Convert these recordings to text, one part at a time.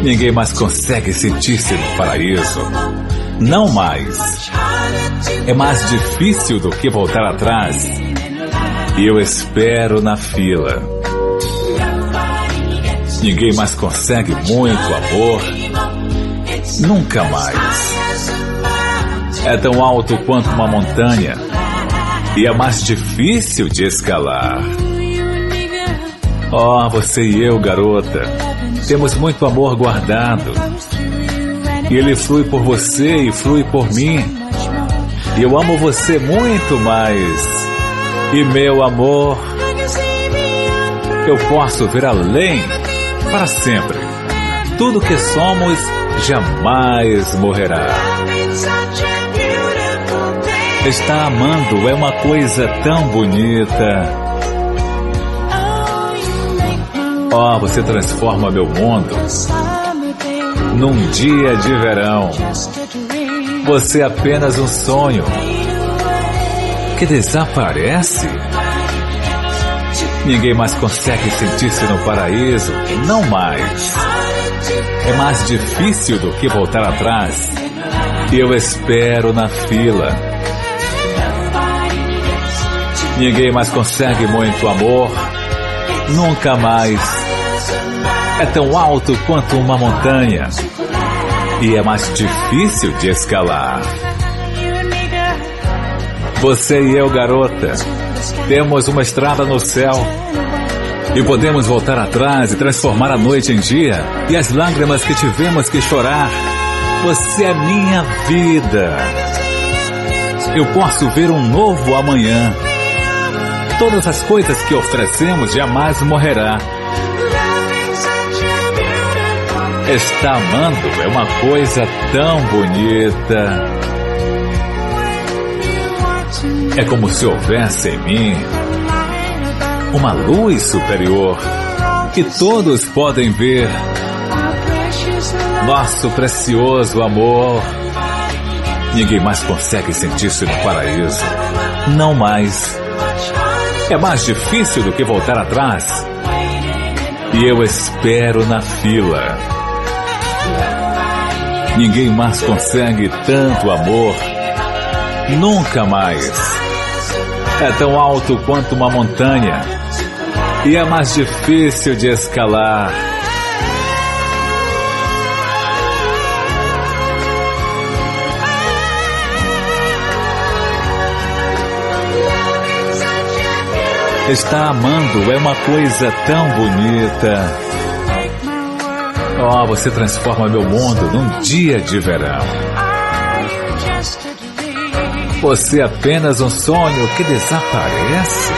Ninguém mais consegue sentir-se no paraíso. Não mais. É mais difícil do que voltar atrás. E eu espero na fila. Ninguém mais consegue muito amor. Nunca mais. É tão alto quanto uma montanha. E é mais difícil de escalar. Oh, você e eu, garota, temos muito amor guardado. E ele flui por você e flui por mim. E eu amo você muito mais. E meu amor, eu posso ver além para sempre. Tudo que somos jamais morrerá. Estar amando é uma coisa tão bonita. Oh, você transforma meu mundo num dia de verão. Você é apenas um sonho que desaparece. Ninguém mais consegue sentir-se no paraíso. Não mais. É mais difícil do que voltar atrás. E eu espero na fila. Ninguém mais consegue muito amor. Nunca mais. É tão alto quanto uma montanha. E é mais difícil de escalar. Você e eu, garota, temos uma estrada no céu. E podemos voltar atrás e transformar a noite em dia. E as lágrimas que tivemos que chorar. Você é minha vida. Eu posso ver um novo amanhã. Todas as coisas que oferecemos jamais morrerá. Estar amando é uma coisa tão bonita. É como se houvesse em mim uma luz superior que todos podem ver. Nosso precioso amor. Ninguém mais consegue sentir-se no paraíso. Não mais. É mais difícil do que voltar atrás. E eu espero na fila. Ninguém mais consegue tanto amor. Nunca mais. É tão alto quanto uma montanha. E é mais difícil de escalar. Estar amando é uma coisa tão bonita. Oh, você transforma meu mundo num dia de verão. Você é apenas um sonho que desaparece.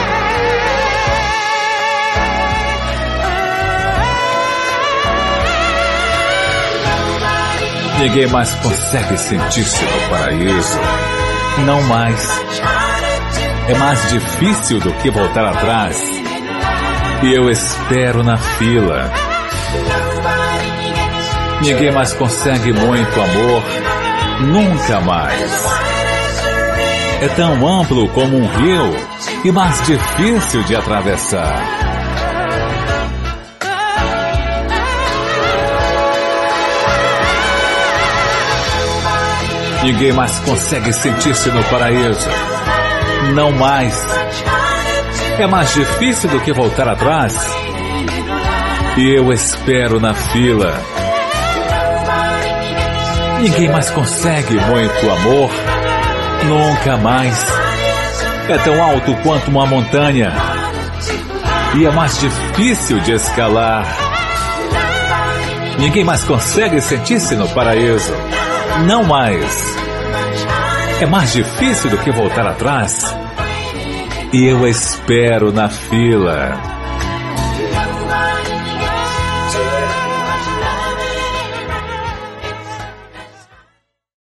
Ninguém mais consegue sentir-se no paraíso. Não mais. É mais difícil do que voltar atrás. E eu espero na fila. Ninguém mais consegue muito amor. Nunca mais. É tão amplo como um rio e mais difícil de atravessar. Ninguém mais consegue sentir-se no paraíso. Não mais. É mais difícil do que voltar atrás. E eu espero na fila. Ninguém mais consegue muito amor. Nunca mais. É tão alto quanto uma montanha. E é mais difícil de escalar. Ninguém mais consegue sentir-se no paraíso. Não mais. É mais difícil do que voltar atrás. E eu espero na fila.